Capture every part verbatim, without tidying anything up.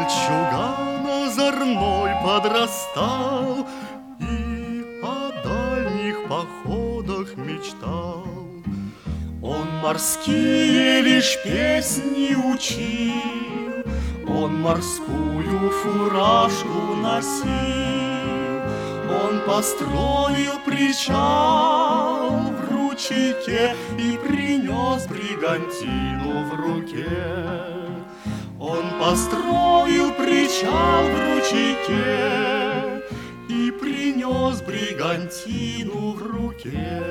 Мальчуган озорной подрастал и о дальних походах мечтал. Он морские лишь песни учил, он морскую фуражку носил, он построил причал в ручейке и принес бригантину в руке. Он построил причал в ручейке и принес бригантину в руке.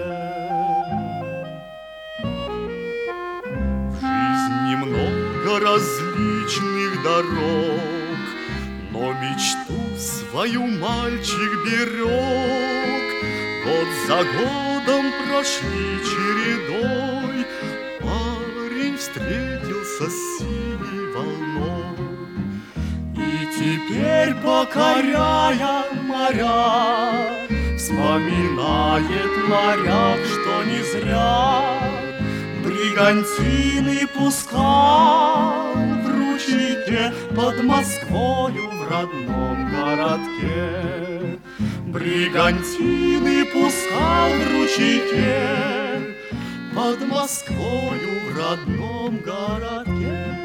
В жизни много различных дорог, но мечту свою мальчик берег. Год за годом прошли чередой, парень встретился с синей волной. И теперь, покоряя моря, вспоминает моряк, что не зря бригантины пускал в ручейке под Москвою в родном городке. Бригантины пускал в ручейке под Москвою в родном городке.